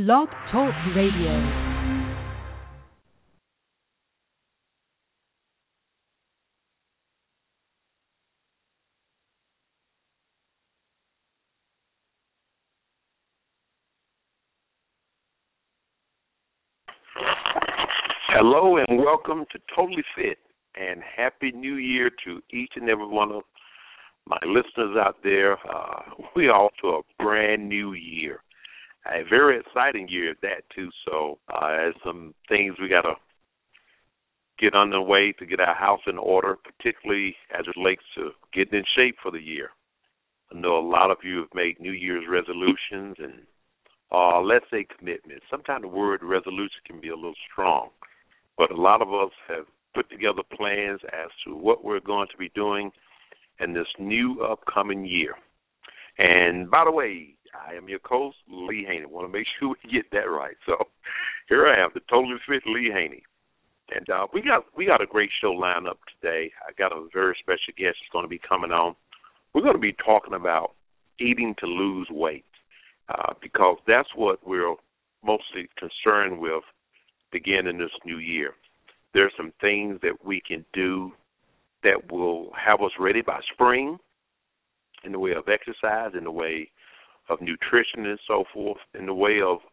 Blog Talk Radio. Hello and welcome to Totally Fit, and Happy New Year to each and every one of my listeners out there. We are off to a brand new year, a very exciting year at that too. So there's some things we got to get underway to get our house in order, particularly as it relates to getting in shape for the year. I know a lot of you have made New Year's resolutions and let's say commitments. Sometimes the word resolution can be a little strong. But a lot of us have put together plans as to what we're going to be doing in this new upcoming year. And by the way, I am your host, Lee Haney. I want to make sure we get that right. So here I am, the Totally Fit Lee Haney. And we got a great show lined up today. I got a very special guest that's going to be coming on. We're going to be talking about eating to lose weight because that's what we're mostly concerned with beginning this new year. There's some things that we can do that will have us ready by spring in the way of exercise, in the way of nutrition and so forth, in the way of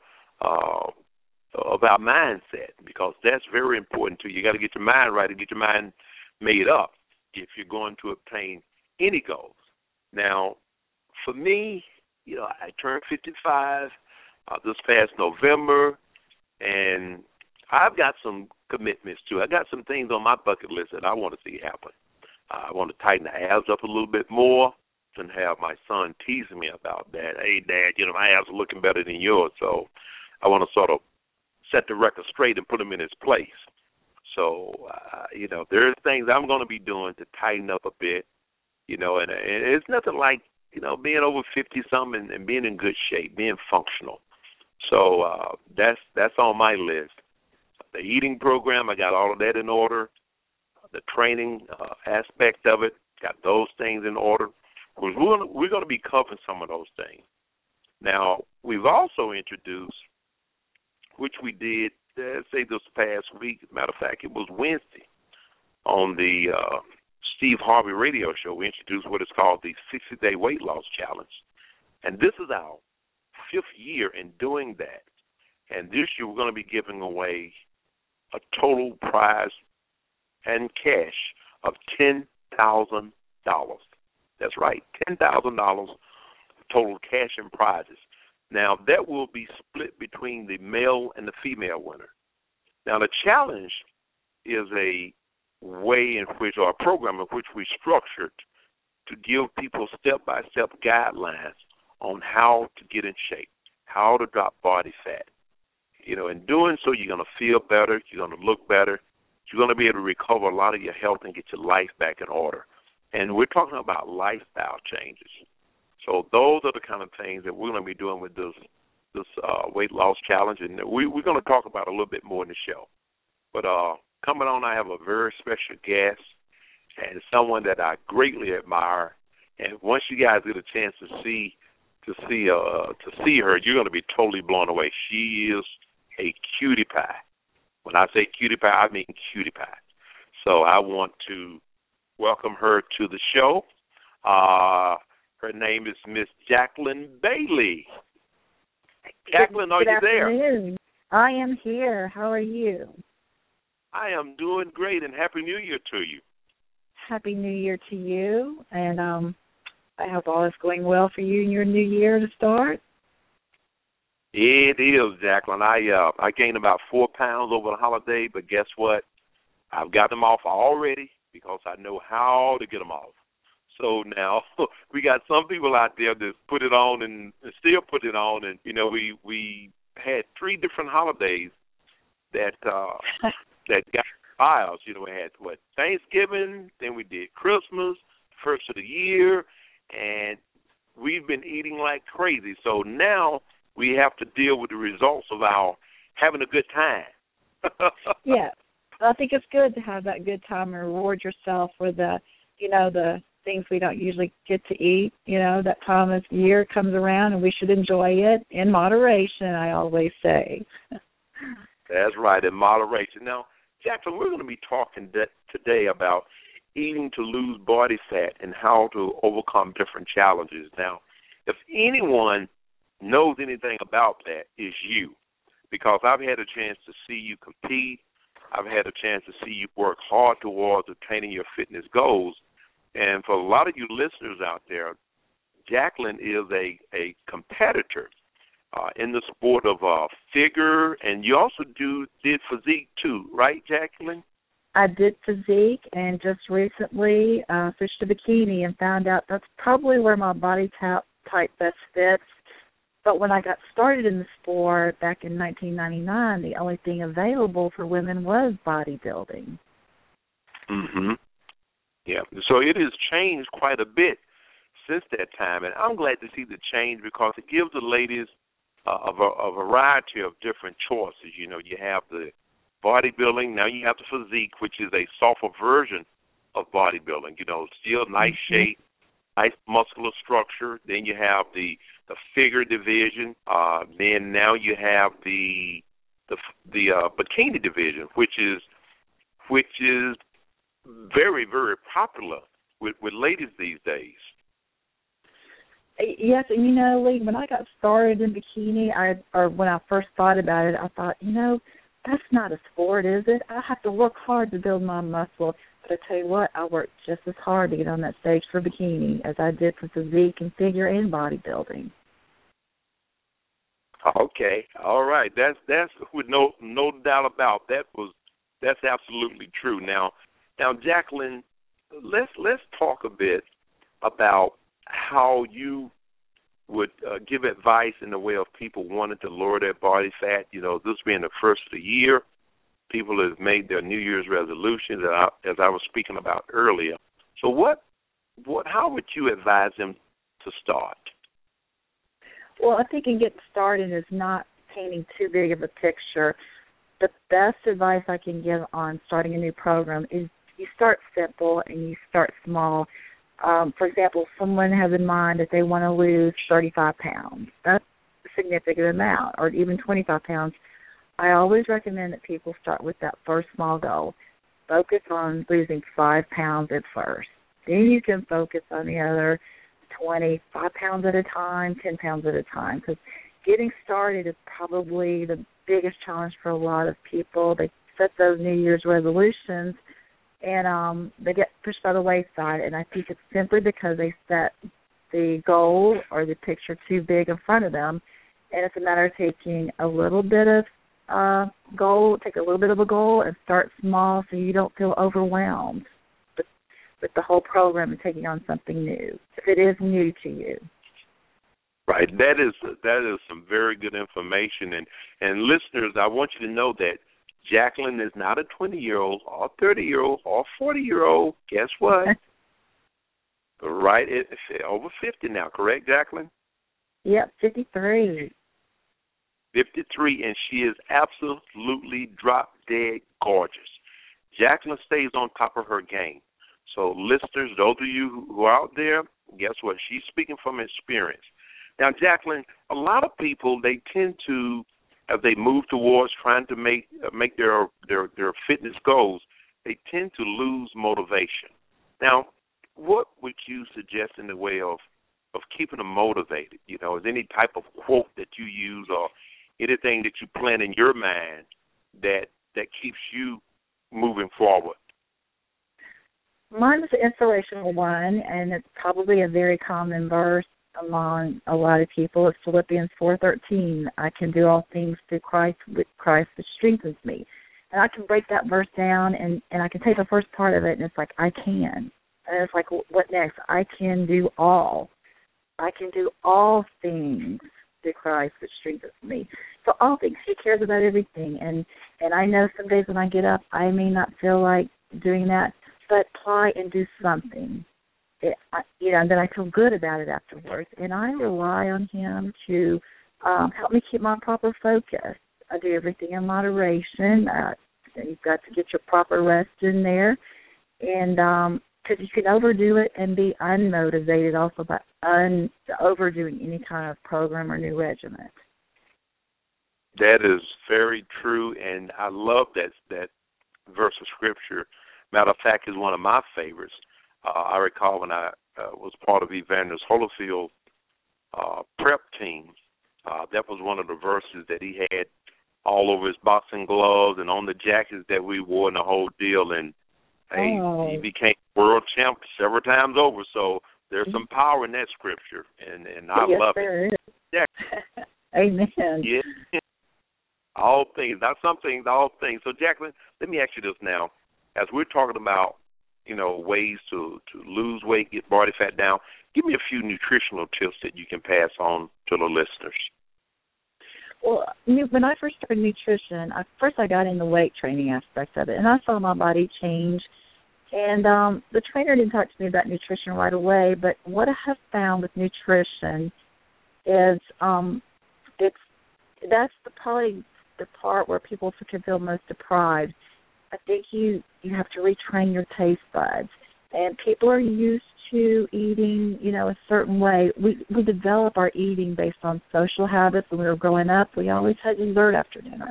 our mindset, because that's very important too. You got to get your mind right and get your mind made up if you're going to obtain any goals. Now, for me, I turned 55 this past November, and I've got some commitments, too. I got some things on my bucket list that I want to see happen. I want to tighten the abs up a little bit more and have my son teasing me about that. Hey, Dad, my abs are looking better than yours, so I want to sort of set the record straight and put him in his place. So, there's things I'm going to be doing to tighten up a bit, and it's nothing like, being over 50-something and being in good shape, being functional. So that's on my list. The eating program, I got all of that in order. The training aspect of it, got those things in order. We're going to be covering some of those things. Now, we've also introduced, which we did, say this past week. Matter of fact, it was Wednesday on the Steve Harvey radio show. We introduced what is called the 60-Day Weight Loss Challenge. And this is our 5th year in doing that. And this year we're going to be giving away a total prize and cash of $10,000. That's right, $10,000 total cash and prizes. Now, that will be split between the male and the female winner. Now, the challenge is a way in which, or a program in which we structured to give people step-by-step guidelines on how to get in shape, how to drop body fat. In doing so, you're going to feel better, you're going to look better, you're going to be able to recover a lot of your health and get your life back in order. And we're talking about lifestyle changes. So those are the kind of things that we're going to be doing with this weight loss challenge, and we're going to talk about a little bit more in the show. But coming on, I have a very special guest and someone that I greatly admire. And once you guys get a chance to see her, you're going to be totally blown away. She is a cutie pie. When I say cutie pie, I mean cutie pie. So I want to welcome her to the show. Her name is Miss Jacqueline Bailey. Jacqueline, are you there? Good afternoon. I am here. How are you? I am doing great, and Happy New Year to you. Happy New Year to you, and I hope all is going well for you in your new year to start. It is, Jacqueline. I gained about 4 pounds over the holiday, but guess what? I've got them off already because I know how to get them off. So now we got some people out there that put it on and still put it on, and we had 3 different holidays that that got files. We had Thanksgiving, then we did Christmas, first of the year, and we've been eating like crazy. So now we have to deal with the results of our having a good time. Yeah, I think it's good to have that good time and reward yourself for the things we don't usually get to eat. You know, that time of year comes around, and we should enjoy it in moderation, I always say. That's right, in moderation. Now, Jacqueline, we're going to be talking today about eating to lose body fat and how to overcome different challenges. Now, if anyone knows anything about that, it's you, because I've had a chance to see you compete. I've had a chance to see you work hard towards attaining your fitness goals. And for a lot of you listeners out there, Jacqueline is a competitor in the sport of figure, and you also did physique too, right, Jacqueline? I did physique, and just recently switched to bikini and found out that's probably where my body type best fits. But when I got started in the sport back in 1999, the only thing available for women was bodybuilding. Mm-hmm. Yeah. So it has changed quite a bit since that time, and I'm glad to see the change because it gives the ladies a variety of different choices. You know, you have the bodybuilding, now you have the physique, which is a softer version of bodybuilding. You know, still nice shape, nice muscular structure. Then you have the figure division. Then now you have the bikini division, which is very, very popular with ladies these days. Yes, and you know, Lee, when I got started in bikini, or when I first thought about it, I thought, you know, that's not a sport, is it? I have to work hard to build my muscle. But I tell you what, I worked just as hard to get on that stage for bikini as I did for physique and figure and bodybuilding. Okay, all right. That's with no doubt about that's absolutely true. Now, Jacqueline, let's talk a bit about how you would give advice in the way of people wanting to lower their body fat. You know, this being the first of the year, people have made their New Year's resolutions, as I was speaking about earlier. So how would you advise them to start? Well, I think in getting started is not painting too big of a picture. The best advice I can give on starting a new program is you start simple and you start small. For example, someone has in mind that they want to lose 35 pounds. That's a significant amount, or even 25 pounds. I always recommend that people start with that first small goal. Focus on losing 5 pounds at first. Then you can focus on the other 25 pounds at a time, 10 pounds at a time, because getting started is probably the biggest challenge for a lot of people. They set those New Year's resolutions, and they get pushed by the wayside, and I think it's simply because they set the goal or the picture too big in front of them, and it's a matter of taking a little bit of take a little bit of a goal and start small so you don't feel overwhelmed with the whole program and taking on something new, if it is new to you. Right. That is some very good information. And listeners, I want you to know that Jacqueline is not a 20-year-old or 30-year-old or 40-year-old. Guess what? Right, it's over 50 now, correct, Jacqueline? Yep, 53. 53, and she is absolutely drop-dead gorgeous. Jacqueline stays on top of her game. So, listeners, those of you who are out there, guess what? She's speaking from experience. Now, Jacqueline, a lot of people, they tend to, as they move towards trying to make their fitness goals, they tend to lose motivation. Now, what would you suggest in the way of keeping them motivated? You know, is any type of quote that you use or anything that you plan in your mind that keeps you moving forward? Mine is an inspirational one, and it's probably a very common verse among a lot of people. It's Philippians 4:13. I can do all things through Christ that strengthens me. And I can break that verse down, and I can take the first part of it, and it's like, I can. And it's like, what next? I can do all. I can do all things through Christ that strengthens me. So all things, he cares about everything. And I know some days when I get up, I may not feel like doing that, but try and do something. And then I feel good about it afterwards. And I rely on him to help me keep my proper focus. I do everything in moderation. You've got to get your proper rest in there. And because you can overdo it and be unmotivated also by overdoing any kind of program or new regiment. That is very true, and I love that verse of Scripture. Matter of fact, is one of my favorites. I recall when I was part of Evangelist Holyfield prep team, that was one of the verses that he had all over his boxing gloves and on the jackets that we wore and the whole deal. And he became world champ several times over. So there's some power in that scripture, and I love it. Yes, amen. Yeah. All things, not some things, all things. So, Jacqueline, let me ask you this now. As we're talking about, ways to lose weight, get body fat down, give me a few nutritional tips that you can pass on to the listeners. Well, when I first started nutrition, I got in the weight training aspect of it, and I saw my body change. And the trainer didn't talk to me about nutrition right away, but what I have found with nutrition is that's probably the part where people can feel most deprived. I think you have to retrain your taste buds. And people are used to eating, a certain way. We develop our eating based on social habits. When we were growing up, we always had dessert after dinner.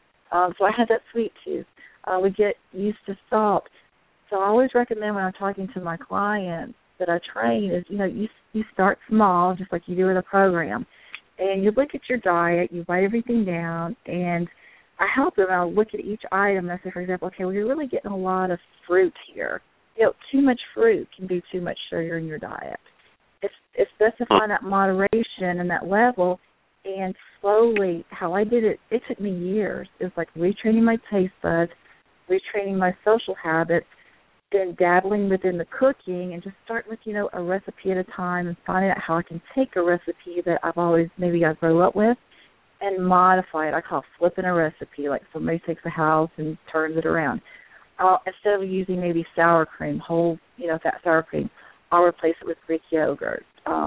So I had that sweet tooth. We get used to salt. So I always recommend when I'm talking to my clients that I train is, you start small, just like you do with a program. And you look at your diet, you write everything down, and I help them. I'll look at each item and I say, for example, okay, well, you're really getting a lot of fruit here. Too much fruit can be too much sugar in your diet. It's specifying that moderation and that level, and slowly, how I did it, it took me years. It was like retraining my taste buds, retraining my social habits, then dabbling within the cooking and just starting with, a recipe at a time and finding out how I can take a recipe that I grew up with and modify it. I call it flipping a recipe, like somebody takes a house and turns it around. Instead of using maybe sour cream, fat sour cream, I'll replace it with Greek yogurt.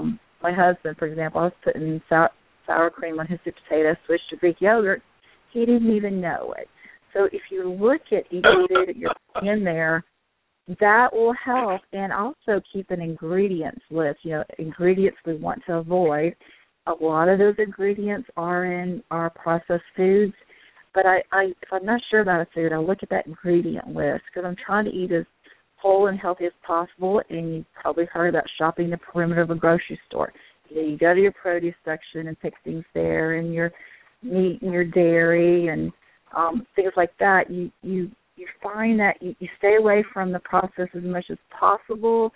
My husband, for example, I was putting sour cream on his sweet potato, switched to Greek yogurt. He didn't even know it. So if you look at each food that you're putting in there, that will help, and also keep an ingredients list, ingredients we want to avoid. A lot of those ingredients are in our processed foods, but if I'm not sure about a food, I'll look at that ingredient list because I'm trying to eat as whole and healthy as possible, and you've probably heard about shopping the perimeter of a grocery store. You go to your produce section and pick things there, and your meat and your dairy and things like that. You find that you stay away from the process as much as possible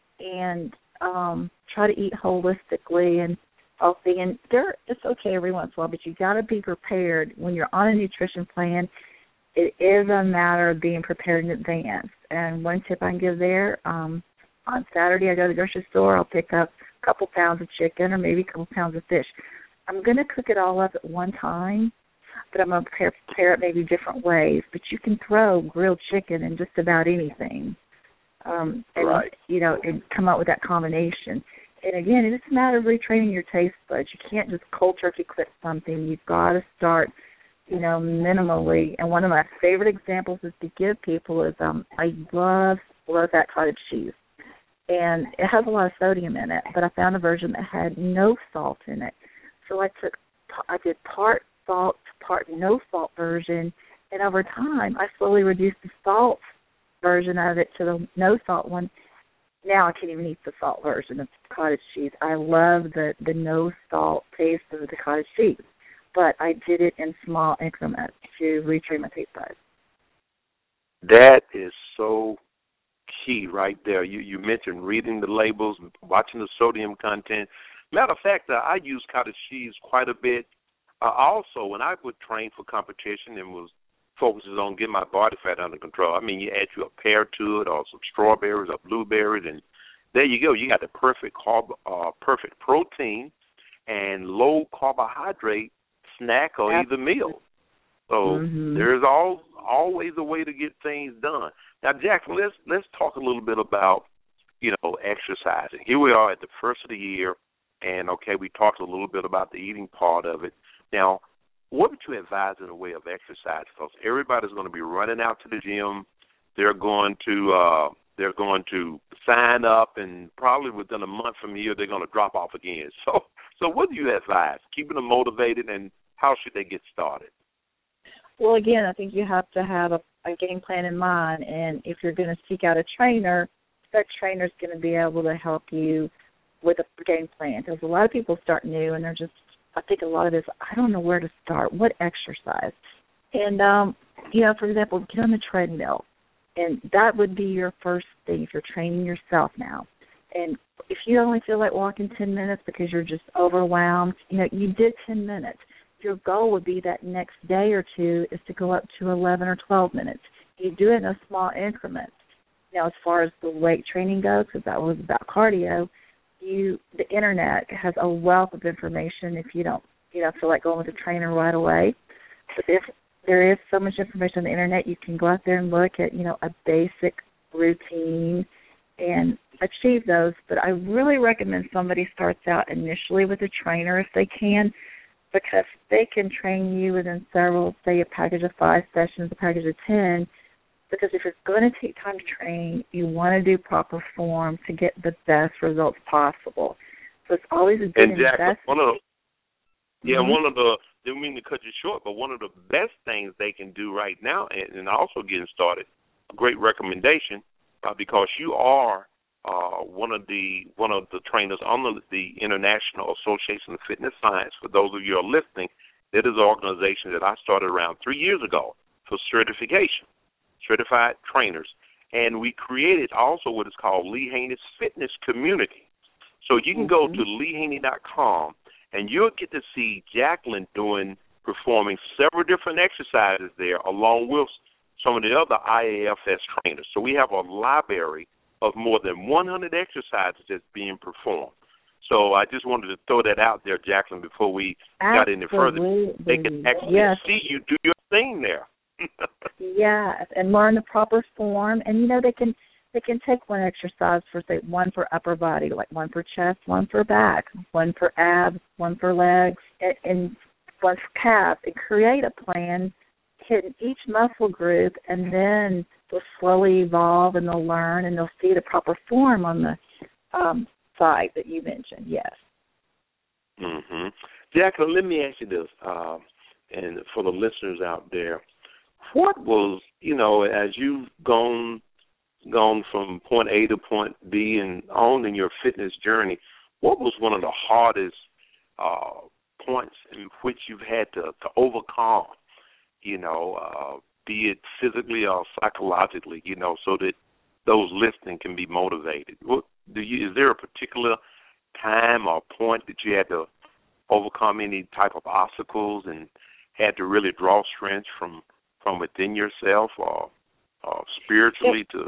and try to eat holistically and healthy. And it's okay every once in a while, but you got to be prepared. When you're on a nutrition plan, it is a matter of being prepared in advance. And one tip I can give there, on Saturday I go to the grocery store, I'll pick up a couple pounds of chicken or maybe a couple pounds of fish. I'm going to cook it all up at one time, but I'm going to prepare it maybe different ways. But you can throw grilled chicken in just about anything, and and come up with that combination. And again, it's a matter of retraining your taste buds. You can't just cold turkey quit something. You've got to start, minimally. And one of my favorite examples is to give people is I love low-fat cottage cheese, and it has a lot of sodium in it. But I found a version that had no salt in it, so I did part salt, part no salt version, and over time I slowly reduced the salt version of it to the no salt one. Now I can't even eat the salt version of cottage cheese. I love the no salt taste of the cottage cheese, but I did it in small increments to retrain my taste buds. That is so key right there. You mentioned reading the labels, watching the sodium content. Matter of fact, I use cottage cheese quite a bit. Also, when I would train for competition and was focuses on getting my body fat under control, I mean, you add you a pear to it or some strawberries or blueberries, and there you go. You got the perfect perfect protein and low carbohydrate snack or either meal. So there's always a way to get things done. Now, Jackson, let's talk a little bit about exercising. Here we are at the first of the year, and okay, we talked a little bit about the eating part of it. Now, what would you advise in the way of exercise? Because everybody's going to be running out to the gym. They're going to they're going to sign up, and probably within a month from here, they're going to drop off again. So what do you advise? Keeping them motivated, and how should they get started? Well, again, I think you have to have a game plan in mind, and if you're going to seek out a trainer, that trainer's going to be able to help you with a game plan. Because a lot of people start new, and they're just, I think a lot of this, I don't know where to start, what exercise. And, for example, get on the treadmill. And that would be your first thing if you're training yourself now. And if you only feel like walking 10 minutes because you're just overwhelmed, you did 10 minutes. Your goal would be that next day or two is to go up to 11 or 12 minutes. You do it in a small increment. Now, as far as the weight training goes, because that was about cardio, the Internet has a wealth of information if you don't feel like going with a trainer right away. But if there is so much information on the Internet, you can go out there and look at, a basic routine and achieve those. But I really recommend somebody starts out initially with a trainer if they can, because they can train you within several, say a package of 5 sessions, a package of 10, because if you're going to take time to train, you want to do proper form to get the best results possible. So it's always a good investment. Didn't mean to cut you short, but one of the best things they can do right now, and also getting started, a great recommendation, because you are one of the trainers on the International Association of Fitness Science. For those of you who are listening, it is an organization that I started around 3 years ago for certification, certified trainers. And we created also what is called Lee Haney's Fitness Community. So you can go to leehaney.com, and you'll get to see Jacqueline performing several different exercises there, along with some of the other IAFS trainers. So we have a library of more than 100 exercises that's being performed. So I just wanted to throw that out there, Jacqueline, before we got any further. They can actually see you do your thing there. Yes, and learn the proper form. And, they can take one exercise for, say, one for upper body, like one for chest, one for back, one for abs, one for legs, and one for calves, and create a plan, hit each muscle group, and then they'll slowly evolve, and they'll learn, and they'll see the proper form on the side that you mentioned, yes. Mm-hmm. Jacqueline, let me ask you this, and for the listeners out there, what was, as you've gone from point A to point B and on in your fitness journey, what was one of the hardest points in which you've had to overcome, be it physically or psychologically, so that those listening can be motivated? Is there a particular time or point that you had to overcome any type of obstacles and had to really draw strength from within yourself or spiritually to?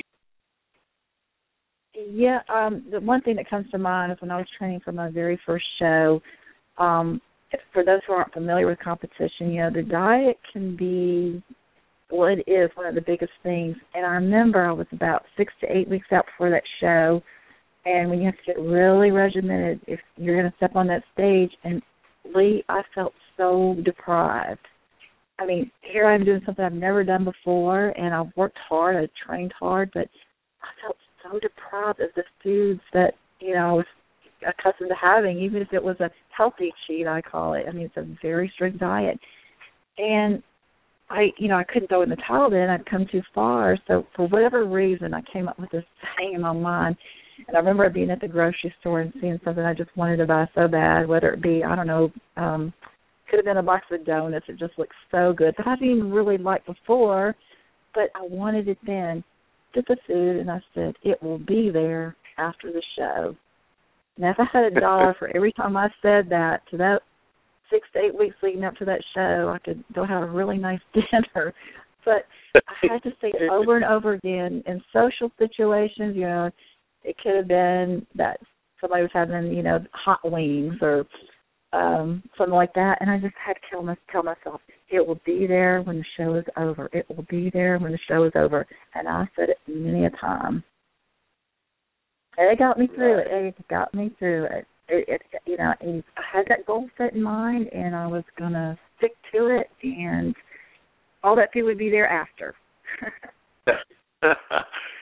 Yeah, the one thing that comes to mind is when I was training for my very first show. For those who aren't familiar with competition, the diet can be, it is one of the biggest things. And I remember I was about 6 to 8 weeks out before that show, and when you have to get really regimented if you're going to step on that stage, and Lee, I felt so deprived. I mean, here I'm doing something I've never done before, and I've worked hard, I trained hard, but I felt so deprived of the foods that, I was accustomed to having, even if it was a healthy cheat, I call it. I mean, it's a very strict diet. And I couldn't throw in the towel then. I'd come too far. So for whatever reason, I came up with this saying in my mind. And I remember being at the grocery store and seeing something I just wanted to buy so bad, whether it be, I don't know, could have been a box of donuts. It just looked so good that I didn't even really like before, but I wanted it then. Get the food, and I said, it will be there after the show. Now, if I had $1 for every time I said that to that 6 to 8 weeks leading up to that show, I could go have a really nice dinner. But I had to say it over and over again in social situations. It could have been that somebody was having, hot wings or something like that, and I just had to tell myself, it will be there when the show is over. It will be there when the show is over. And I said it many a time. And it got me through it. It got me through it. I had that goal set in mind, and I was going to stick to it, and all that food would be there after.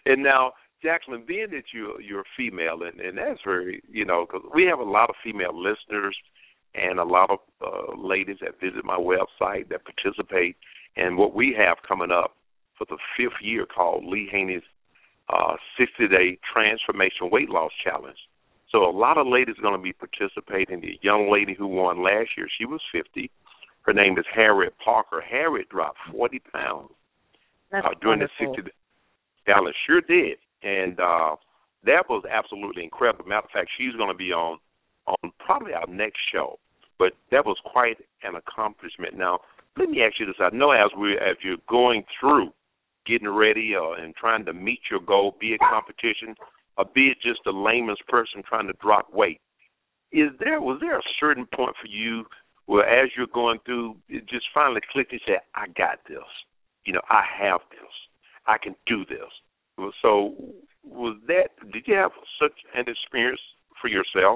And now, Jacqueline, being that you're female, and that's very, because we have a lot of female listeners and a lot of ladies that visit my website that participate in what we have coming up for the 5th year called Lee Haney's 60-Day Transformation Weight Loss Challenge. So a lot of ladies are going to be participating. The young lady who won last year, she was 50. Her name is Harriet Parker. Harriet dropped 40 pounds during the 60-day challenge. Sure did. And that was absolutely incredible. Matter of fact, she's going to be on probably our next show. But that was quite an accomplishment. Now, let me ask you this. I know as you're going through getting ready and trying to meet your goal, be it competition or be it just a layman's person trying to drop weight, was there a certain point for you where as you're going through, it just finally clicked and said, I got this. I have this. I can do this. So did you have such an experience for yourself?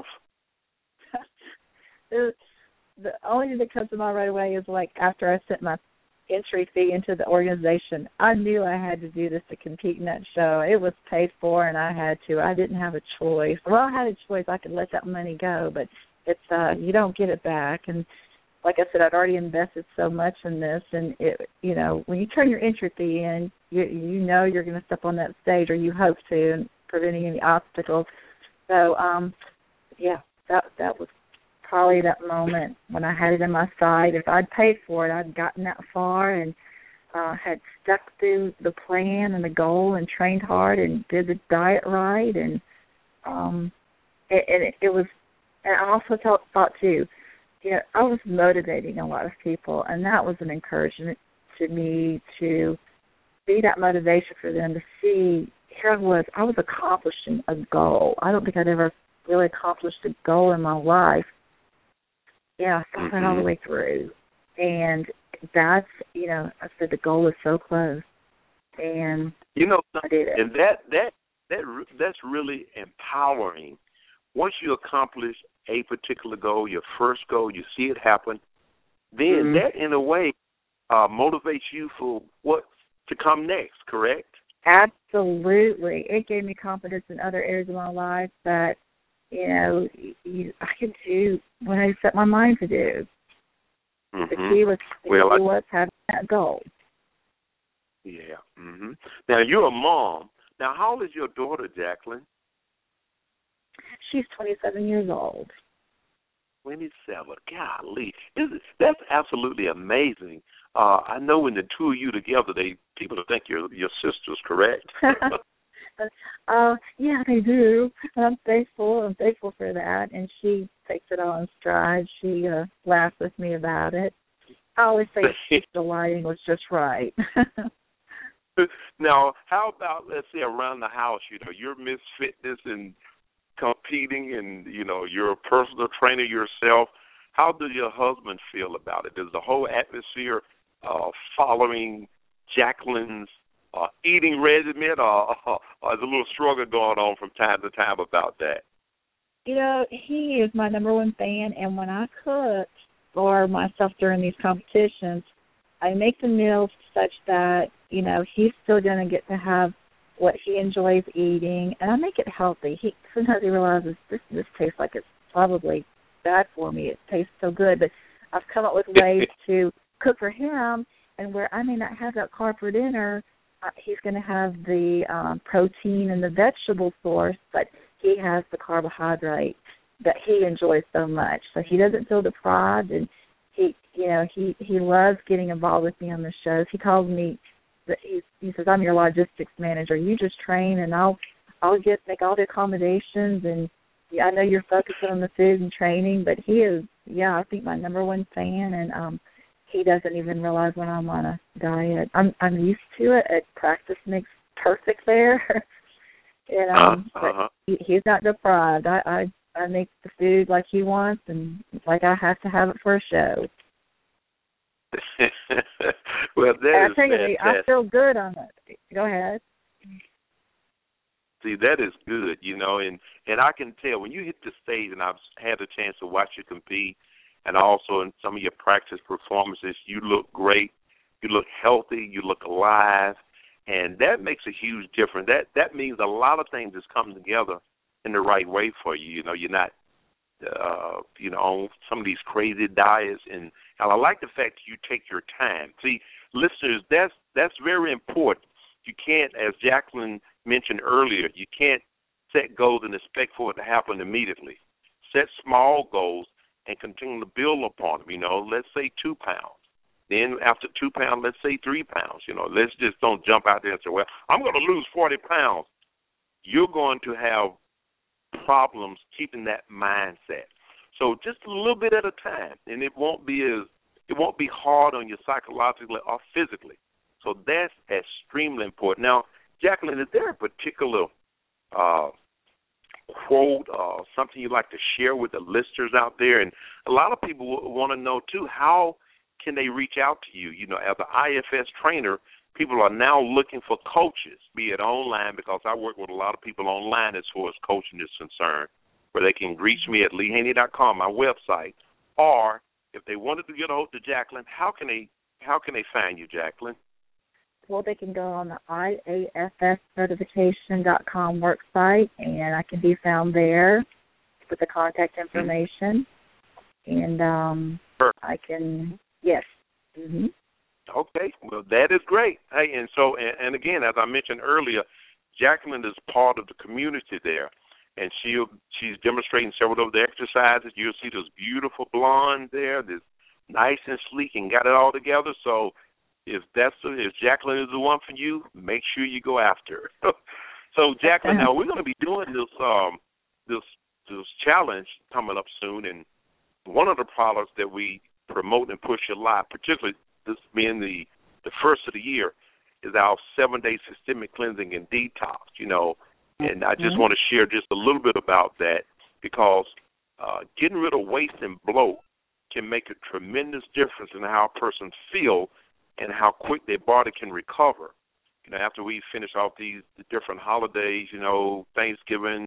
The only thing that comes to mind right away is like after I sent my entry fee into the organization, I knew I had to do this to compete in that show. It was paid for, and I had to. I didn't have a choice. Well, I had a choice. I could let that money go, but it's you don't get it back. And like I said, I'd already invested so much in this, and when you turn your entry fee in, you know you're going to step on that stage, or you hope to, and preventing any obstacles. So, that was probably that moment when I had it in my sight. If I'd paid for it, I'd gotten that far and had stuck through the plan and the goal and trained hard and did the diet right. And it was, and I also thought too, I was motivating a lot of people, and that was an encouragement to me to be that motivation for them to see here I was accomplishing a goal. I don't think I'd ever really accomplished a goal in my life. Yeah, I thought that all the way through. And that's, I said the goal is so close. And I did it. And that's really empowering. Once you accomplish a particular goal, your first goal, you see it happen, then that in a way motivates you for what to come next, correct? Absolutely. It gave me confidence in other areas of my life that I can do what I set my mind to do. The key was having that goal. Yeah. Now, you're a mom. Now, how old is your daughter, Jacqueline? She's 27 years old. 27. Golly. That's absolutely amazing. I know when the two of you together, people think you're sisters, correct? Yeah, they do. I'm thankful for that, and she takes it all in stride. She laughs with me about it. I always say the lighting was just right. Now, how about, let's say, around the house, you're Miss Fitness and competing, and, you're a personal trainer yourself. How does your husband feel about it? Does the whole atmosphere following Jacqueline's eating regimen, or is a little struggle going on from time to time about that? He is my number one fan, and when I cook for myself during these competitions, I make the meals such that, he's still going to get to have what he enjoys eating, and I make it healthy. Sometimes he realizes this tastes like it's probably bad for me. It tastes so good, but I've come up with ways to cook for him, and where I may not have that carb for dinner, he's going to have the protein and the vegetable source, but he has the carbohydrate that he enjoys so much. So he doesn't feel deprived, and he loves getting involved with me on the shows. He calls me. He says, "I'm your logistics manager. You just train, and I'll make all the accommodations. And I know you're focusing on the food and training, but he is, I think my number one fan, and he doesn't even realize when I'm on a diet. I'm used to it. Practice makes perfect there, but he's not deprived. I make the food like he wants, and like I have to have it for a show." Well, that is fantastic. I feel good on it. Go ahead. See, that is good, and I can tell when you hit the stage, and I've had a chance to watch you compete, and also in some of your practice performances, you look great, you look healthy, you look alive, And that makes a huge difference. That means a lot of things is coming together in the right way for you. You know, you're not, on some of these crazy diets. And I like the fact that you take your time. See, listeners, that's very important. You can't, as Jacqueline mentioned earlier, you can't set goals and expect for it to happen immediately. Set small goals and continue to build upon them. You know, let's say 2 pounds. Then after 2 pounds, let's say 3 pounds. You know, let's just don't jump out there and say, well, I'm going to lose 40 pounds. You're going to have problems keeping that mindset. So just a little bit at a time, and it won't be hard on you psychologically or physically. So that's extremely important. Now, Jacqueline, is there a particular quote or something you'd like to share with the listeners out there? And a lot of people want to know, too, how can they reach out to you? You know, as an IFS trainer, people are now looking for coaches, be it online, because I work with a lot of people online as far as coaching is concerned, where they can reach me at LeeHaney.com, my website, or if they wanted to get a hold of Jacqueline, how can they find you, Jacqueline? Well, they can go on the IAFScertification.com worksite, and I can be found there with the contact information. And I can, yes. Mm-hmm. Okay, well, that is great. Hey, and so, and again, as I mentioned earlier, Jacqueline is part of the community there, and she's demonstrating several of the exercises. You'll see this beautiful blonde there, this nice and sleek, and got it all together. So if Jacqueline is the one for you, make sure you go after her. So, Jacqueline, now we're going to be doing this challenge coming up soon, and one of the products that we promote and push a lot, particularly this being the first of the year, is our 7-day systemic cleansing and detox, you know. And I just want to share just a little bit about that, because getting rid of waste and bloat can make a tremendous difference in how a person feels and how quick their body can recover. You know, after we finish off the different holidays, you know, Thanksgiving,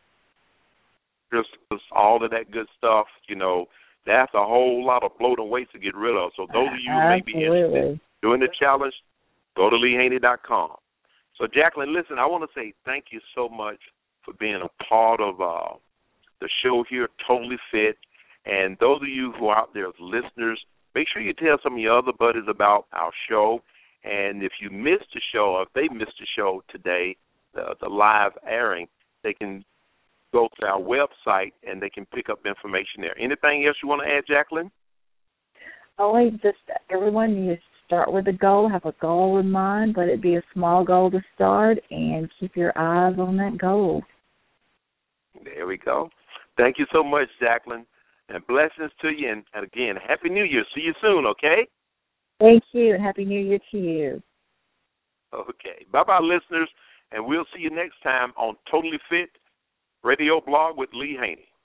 Christmas, all of that good stuff, you know, that's a whole lot of bloat and waste to get rid of. So those of you who may be interested in doing the challenge, go to LeeHaney.com. So, Jacqueline, listen, I want to say thank you so much for being a part of the show here, Totally Fit. And those of you who are out there as listeners, make sure you tell some of your other buddies about our show. And if you missed the show, or if they missed the show today, the live airing, they can go to our website and they can pick up information there. Anything else you want to add, Jacqueline? Always just everyone needs to start with a goal, have a goal in mind, let it be a small goal to start, and keep your eyes on that goal. There we go. Thank you so much, Jacqueline, and blessings to you. And again, Happy New Year. See you soon, okay? Thank you, and Happy New Year to you. Okay. Bye-bye, listeners, and we'll see you next time on Totally Fit Radio Blog with Lee Haney.